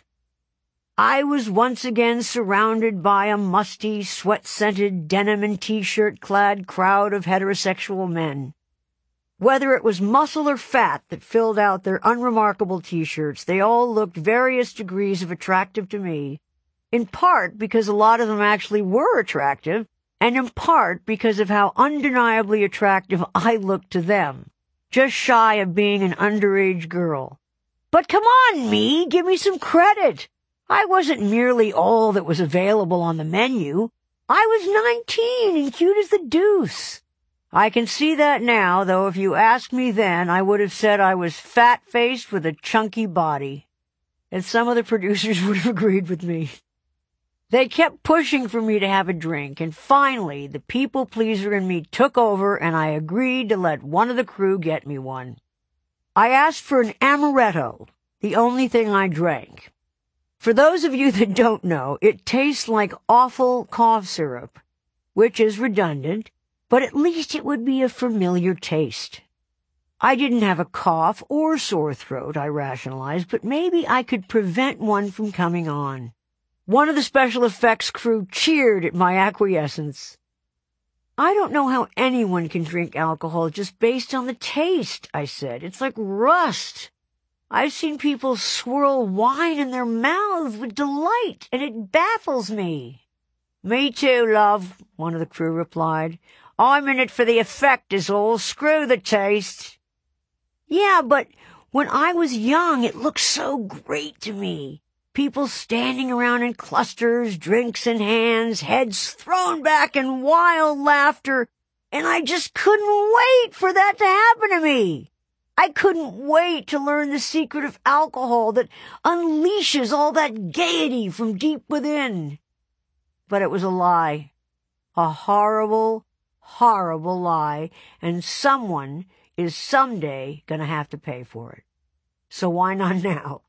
I was once again surrounded by a musty, sweat-scented, denim and t-shirt-clad crowd of heterosexual men. Whether it was muscle or fat that filled out their unremarkable t-shirts, they all looked various degrees of attractive to me, in part because a lot of them actually were attractive, and in part because of how undeniably attractive I looked to them, just shy of being an underage girl. But come on, me, give me some credit. I wasn't merely all that was available on the menu. I was 19 and cute as the deuce. I can see that now, though if you asked me then, I would have said I was fat-faced with a chunky body. And some of the producers would have agreed with me. They kept pushing for me to have a drink, and finally the people-pleaser in me took over, and I agreed to let one of the crew get me one. I asked for an amaretto, the only thing I drank. For those of you that don't know, it tastes like awful cough syrup, which is redundant, but at least it would be a familiar taste. I didn't have a cough or sore throat, I rationalized, but maybe I could prevent one from coming on. One of the special effects crew cheered at my acquiescence. I don't know how anyone can drink alcohol just based on the taste, I said. It's like rust. I've seen people swirl wine in their mouths with delight, and it baffles me. Me too, love, one of the crew replied. I'm in it for the effect is all. Screw the taste. Yeah, but when I was young, it looked so great to me. People standing around in clusters, drinks in hands, heads thrown back in wild laughter, and I just couldn't wait for that to happen to me. I couldn't wait to learn the secret of alcohol that unleashes all that gaiety from deep within. But it was a lie. A horrible, horrible lie, and someone is someday going to have to pay for it. So why not now?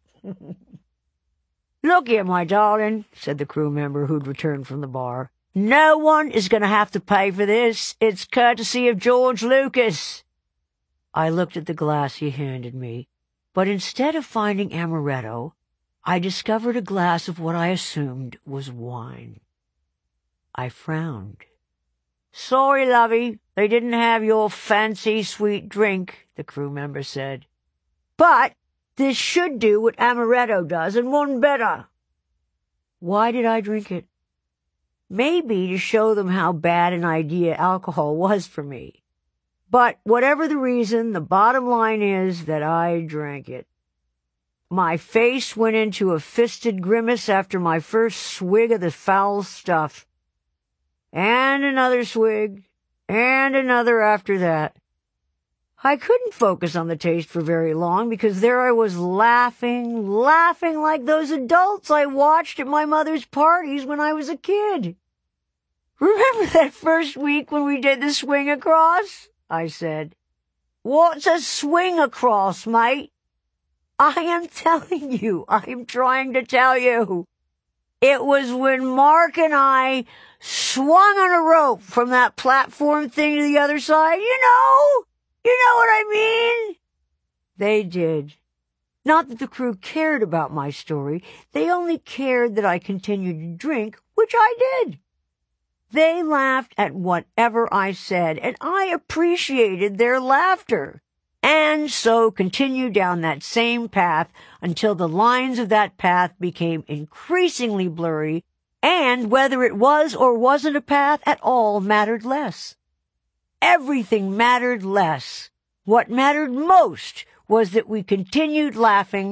Look here, my darling, said the crew member who'd returned from the bar. No one is going to have to pay for this. It's courtesy of George Lucas. I looked at the glass he handed me, but instead of finding amaretto, I discovered a glass of what I assumed was wine. I frowned. Sorry, lovey, they didn't have your fancy sweet drink, the crew member said. But this should do what amaretto does, and one better. Why did I drink it? Maybe to show them how bad an idea alcohol was for me. But whatever the reason, the bottom line is that I drank it. My face went into a fisted grimace after my first swig of the foul stuff. And another swig, and another after that. I couldn't focus on the taste for very long because there I was laughing like those adults I watched at my mother's parties when I was a kid. Remember that first week when we did the swing across? I said. What's a swing across, mate? I am telling you, I'm trying to tell you. It was when Mark and I swung on a rope from that platform thing to the other side. You know what I mean? They did. Not that the crew cared about my story. They only cared that I continued to drink, which I did. They laughed at whatever I said, and I appreciated their laughter, and so continued down that same path until the lines of that path became increasingly blurry, and whether it was or wasn't a path at all mattered less. Everything mattered less. What mattered most was that we continued laughing,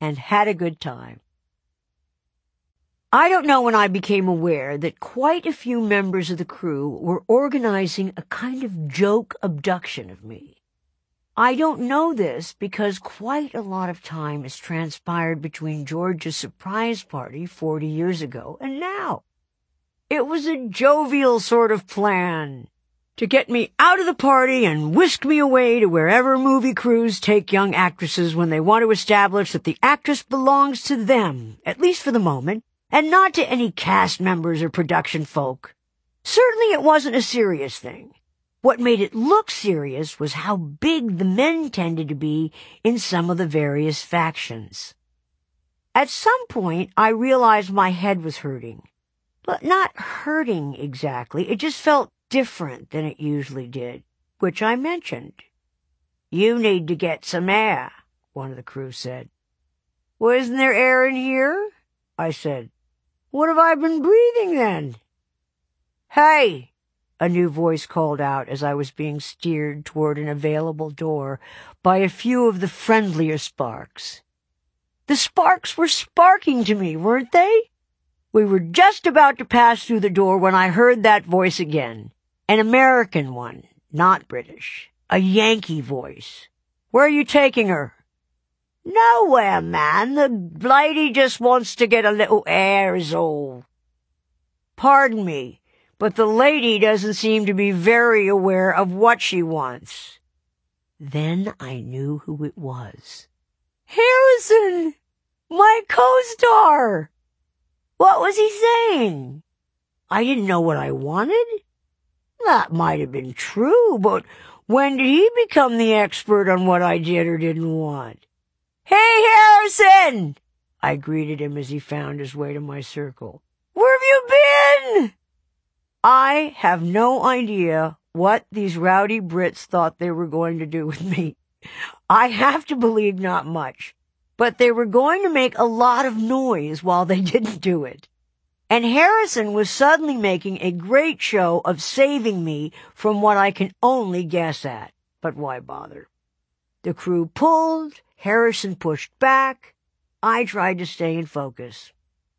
and had a good time. I don't know when I became aware that quite a few members of the crew were organizing a kind of joke abduction of me. I don't know this because quite a lot of time has transpired between George's surprise party 40 years ago and now. It was a jovial sort of plan to get me out of the party and whisk me away to wherever movie crews take young actresses when they want to establish that the actress belongs to them, at least for the moment, and not to any cast members or production folk. Certainly it wasn't a serious thing. What made it look serious was how big the men tended to be in some of the various factions. At some point, I realized my head was hurting. But not hurting exactly. It just felt different than it usually did, which I mentioned. "You need to get some air," one of the crew said. "Well, isn't there air in here?" I said. "What have I been breathing then?" "Hey!" a new voice called out as I was being steered toward an available door by a few of the friendlier sparks. The sparks were sparking to me, weren't they? We were just about to pass through the door when I heard that voice again. An American one, not British. A Yankee voice. "Where are you taking her?" "Nowhere, man. The lady just wants to get a little air is all." "Pardon me, but the lady doesn't seem to be very aware of what she wants." Then I knew who it was. Harrison! My co-star! What was he saying? I didn't know what I wanted? That might have been true, but when did he become the expert on what I did or didn't want? "Hey, Harrison!" I greeted him as he found his way to my circle. "Where have you been?" I have no idea what these rowdy Brits thought they were going to do with me. I have to believe not much, but they were going to make a lot of noise while they didn't do it. And Harrison was suddenly making a great show of saving me from what I can only guess at. But why bother? The crew pulled, Harrison pushed back. I tried to stay in focus.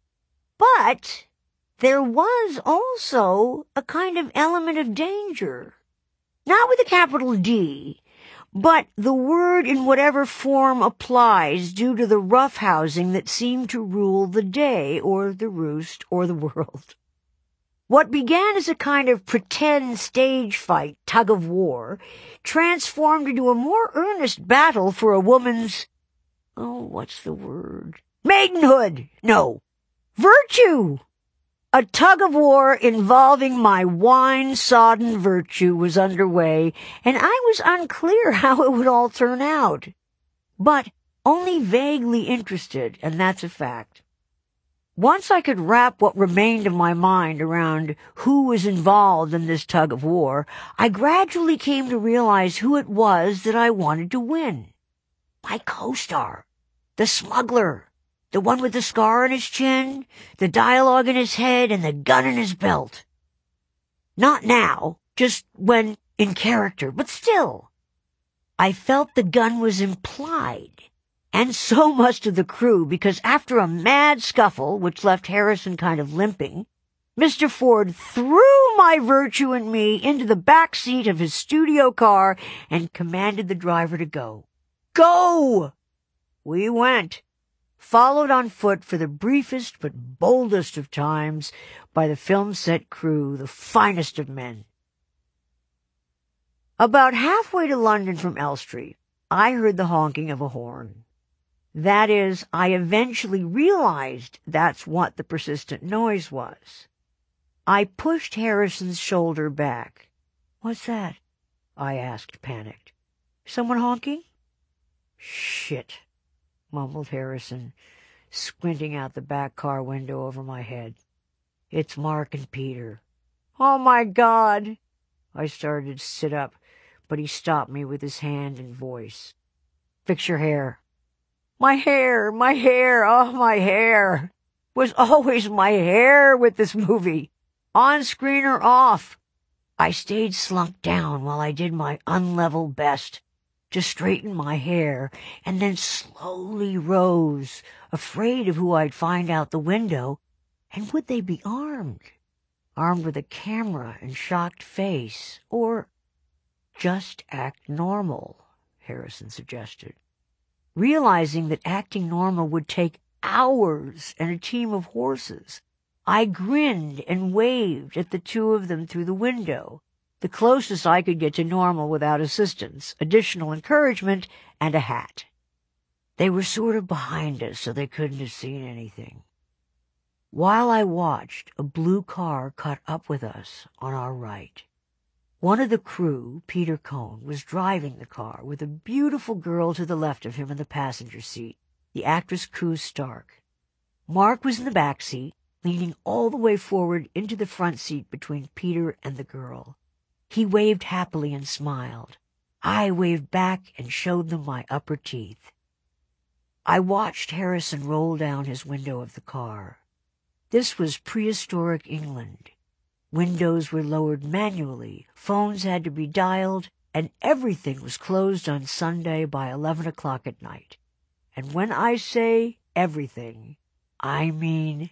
But there was also a kind of element of danger. Not with a capital D, but the word in whatever form applies due to the roughhousing that seemed to rule the day, or the roost, or the world. What began as a kind of pretend stage fight, tug of war, transformed into a more earnest battle for a woman's, what's the word? Maidenhood! No, virtue! A tug-of-war involving my wine-sodden virtue was underway, and I was unclear how it would all turn out. But only vaguely interested, and that's a fact. Once I could wrap what remained of my mind around who was involved in this tug-of-war, I gradually came to realize who it was that I wanted to win. My co-star, the smuggler. The one with the scar on his chin, the dialogue in his head, and the gun in his belt. Not now, just when in character, but still. I felt the gun was implied, and so must of the crew, because after a mad scuffle, which left Harrison kind of limping, Mr. Ford threw my virtue and me into the back seat of his studio car and commanded the driver to go. Go! We went. Followed on foot for the briefest but boldest of times by the film set crew, the finest of men. About halfway to London from Elstree, I heard the honking of a horn. That is, I eventually realized that's what the persistent noise was. I pushed Harrison's shoulder back. "What's that?" I asked, panicked. "Someone honking?" "Shit," mumbled Harrison, squinting out the back car window over my head. "It's Mark and Peter." "Oh, my God!" I started to sit up, but he stopped me with his hand and voice. "Fix your hair." My hair, oh, my hair. It was always my hair with this movie, on screen or off. I stayed slumped down while I did my unlevel best to straighten my hair, and then slowly rose, afraid of who I'd find out the window, and would they be armed? Armed with a camera and shocked face, or just act normal, Harrison suggested. Realizing that acting normal would take hours and a team of horses, I grinned and waved at the two of them through the window, the closest I could get to normal without assistance, additional encouragement, and a hat. They were sort of behind us, so they couldn't have seen anything. While I watched, a blue car caught up with us on our right. One of the crew, Peter Cohn, was driving the car with a beautiful girl to the left of him in the passenger seat, the actress Koo Stark. Mark was in the back seat, leaning all the way forward into the front seat between Peter and the girl. He waved happily and smiled. I waved back and showed them my upper teeth. I watched Harrison roll down his window of the car. This was prehistoric England. Windows were lowered manually, phones had to be dialed, and everything was closed on Sunday by 11 o'clock at night. And when I say everything, I mean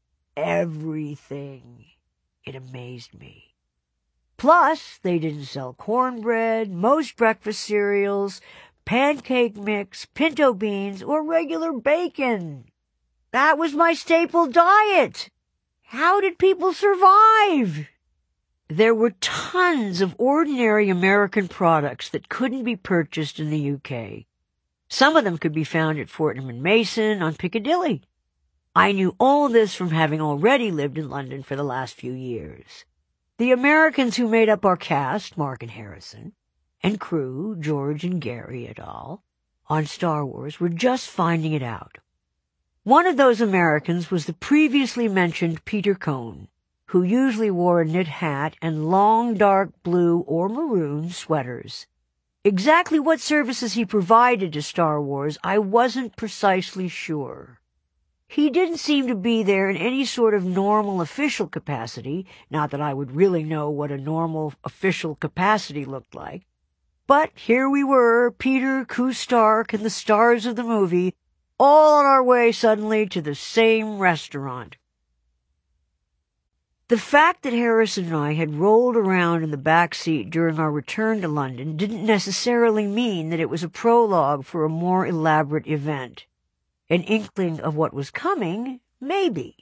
everything. It amazed me. Plus, they didn't sell cornbread, most breakfast cereals, pancake mix, pinto beans, or regular bacon. That was my staple diet. How did people survive? There were tons of ordinary American products that couldn't be purchased in the UK. Some of them could be found at Fortnum & Mason on Piccadilly. I knew all this from having already lived in London for the last few years. The Americans who made up our cast, Mark and Harrison, and crew, George and Gary et al., on Star Wars, were just finding it out. One of those Americans was the previously mentioned Peter Cohn, who usually wore a knit hat and long dark blue or maroon sweaters. Exactly what services he provided to Star Wars, I wasn't precisely sure. He didn't seem to be there in any sort of normal official capacity, not that I would really know what a normal official capacity looked like. But here we were, Peter, Koo Stark, and the stars of the movie, all on our way suddenly to the same restaurant. The fact that Harrison and I had rolled around in the back seat during our return to London didn't necessarily mean that it was a prologue for a more elaborate event. An inkling of what was coming, maybe.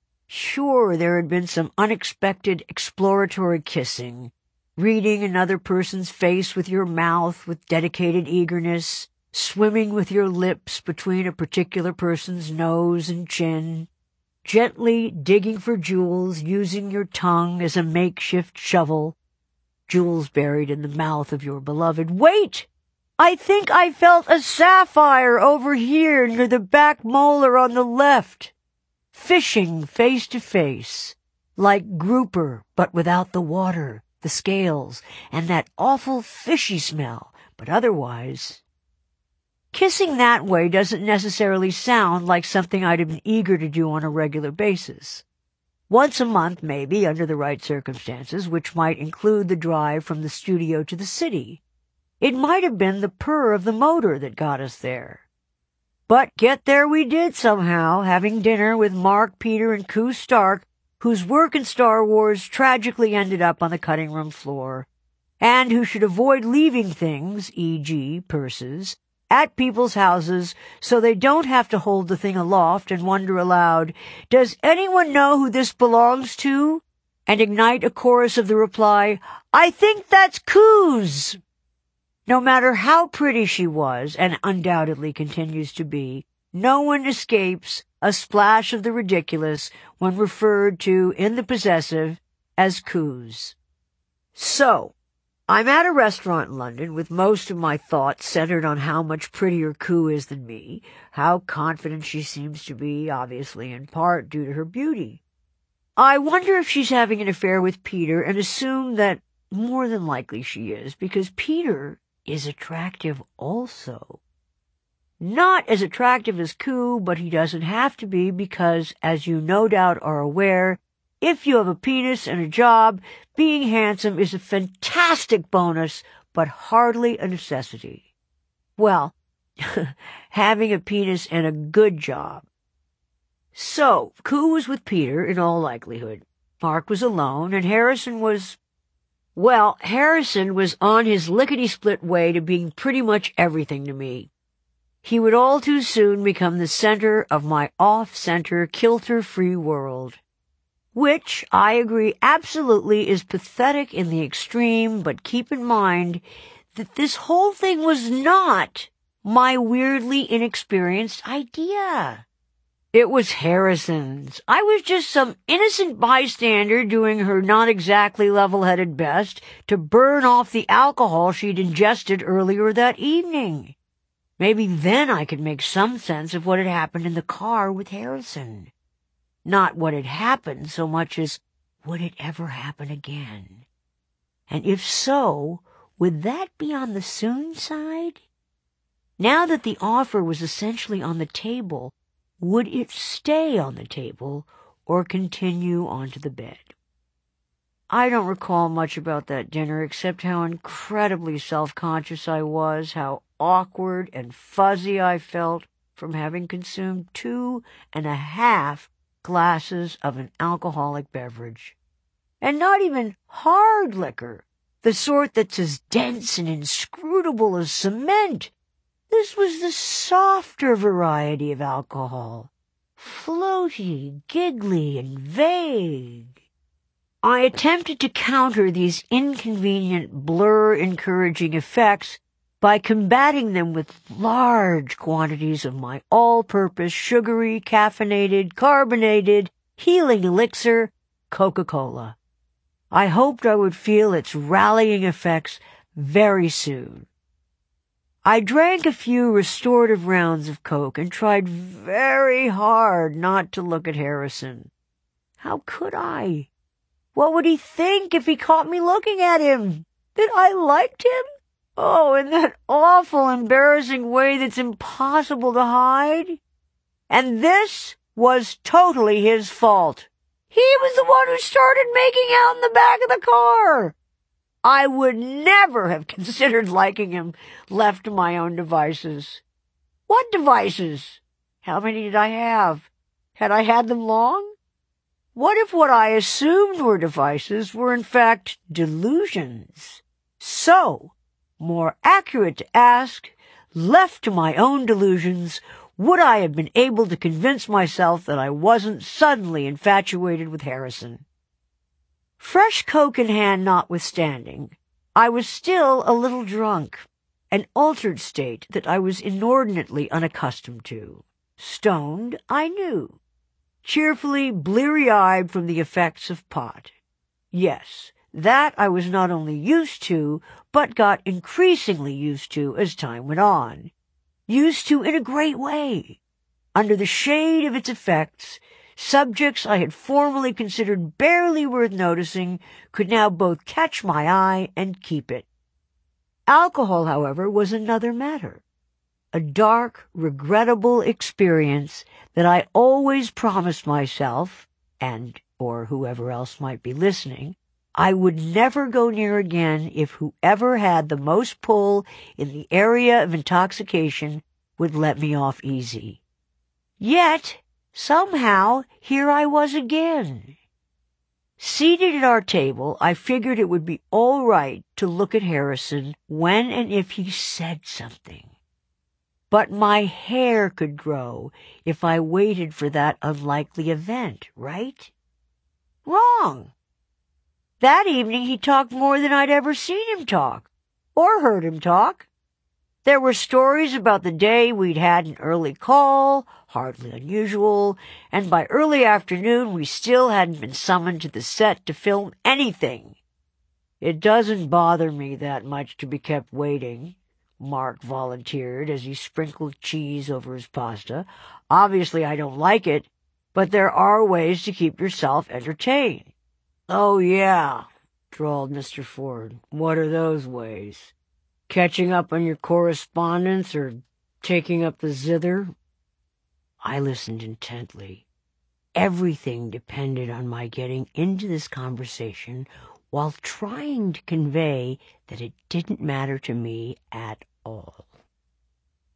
Sure, there had been some unexpected exploratory kissing, reading another person's face with your mouth with dedicated eagerness, swimming with your lips between a particular person's nose and chin, gently digging for jewels using your tongue as a makeshift shovel, jewels buried in the mouth of your beloved. Wait! I think I felt a sapphire over here near the back molar on the left. Fishing face to face, like grouper, but without the water, the scales, and that awful fishy smell, but otherwise. Kissing that way doesn't necessarily sound like something I'd have been eager to do on a regular basis. Once a month, maybe, under the right circumstances, which might include the drive from the studio to the city. It might have been the purr of the motor that got us there. But get there we did somehow, having dinner with Mark, Peter, and Koo Stark, whose work in Star Wars tragically ended up on the cutting room floor, and who should avoid leaving things, e.g., purses, at people's houses so they don't have to hold the thing aloft and wonder aloud, "Does anyone know who this belongs to?" and ignite a chorus of the reply, "I think that's Koo's." No matter how pretty she was, and undoubtedly continues to be, no one escapes a splash of the ridiculous when referred to in the possessive as Koo's. So, I'm at a restaurant in London with most of my thoughts centered on how much prettier Koo is than me, how confident she seems to be, obviously in part due to her beauty. I wonder if she's having an affair with Peter and assume that more than likely she is, because Peter is attractive also. Not as attractive as Koo, but he doesn't have to be because, as you no doubt are aware, if you have a penis and a job, being handsome is a fantastic bonus, but hardly a necessity. Well, having a penis and a good job. So, Koo was with Peter in all likelihood. Mark was alone, and Harrison was on his lickety-split way to being pretty much everything to me. He would all too soon become the center of my off-center, kilter-free world. Which, I agree absolutely, is pathetic in the extreme, but keep in mind that this whole thing was not my weirdly inexperienced idea. It was Harrison's. I was just some innocent bystander doing her not exactly level-headed best to burn off the alcohol she'd ingested earlier that evening. Maybe then I could make some sense of what had happened in the car with Harrison. Not what had happened so much as would it ever happen again? And if so, would that be on the soon side? Now that the offer was essentially on the table, would it stay on the table or continue onto the bed? I don't recall much about that dinner except how incredibly self-conscious I was, how awkward and fuzzy I felt from having consumed 2.5 glasses of an alcoholic beverage. And not even hard liquor, the sort that's as dense and inscrutable as cement. This was the softer variety of alcohol, floaty, giggly, and vague. I attempted to counter these inconvenient, blur-encouraging effects by combating them with large quantities of my all-purpose, sugary, caffeinated, carbonated, healing elixir, Coca-Cola. I hoped I would feel its rallying effects very soon. I drank a few restorative rounds of Coke and tried very hard not to look at Harrison. How could I? What would he think if he caught me looking at him? That I liked him? Oh, in that awful, embarrassing way that's impossible to hide. And this was totally his fault. He was the one who started making out in the back of the car. I would never have considered liking him left to my own devices. What devices? How many did I have? Had I had them long? What if what I assumed were devices were in fact delusions? So, more accurate to ask, left to my own delusions, would I have been able to convince myself that I wasn't suddenly infatuated with Harrison? Fresh Coke in hand notwithstanding, I was still a little drunk, an altered state that I was inordinately unaccustomed to. Stoned, I knew. Cheerfully bleary-eyed from the effects of pot. Yes, that I was not only used to, but got increasingly used to as time went on. Used to in a great way. Under the shade of its effects, subjects I had formerly considered barely worth noticing could now both catch my eye and keep it. Alcohol, however, was another matter. A dark, regrettable experience that I always promised myself, or whoever else might be listening, I would never go near again if whoever had the most pull in the area of intoxication would let me off easy. Yet, somehow, here I was again. Seated at our table, I figured it would be all right to look at Harrison when and if he said something. But my hair could grow if I waited for that unlikely event, right? Wrong. That evening he talked more than I'd ever seen him talk, or heard him talk. There were stories about the day we'd had an early call, hardly unusual, and by early afternoon we still hadn't been summoned to the set to film anything. It doesn't bother me that much to be kept waiting, Mark volunteered as he sprinkled cheese over his pasta. Obviously I don't like it, but there are ways to keep yourself entertained. Oh, yeah, drawled Mr. Ford. What are those ways? Catching up on your correspondence or taking up the zither? I listened intently. Everything depended on my getting into this conversation while trying to convey that it didn't matter to me at all.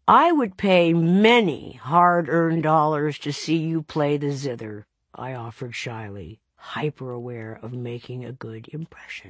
I would pay many hard-earned dollars to see you play the zither, I offered shyly, hyper-aware of making a good impression.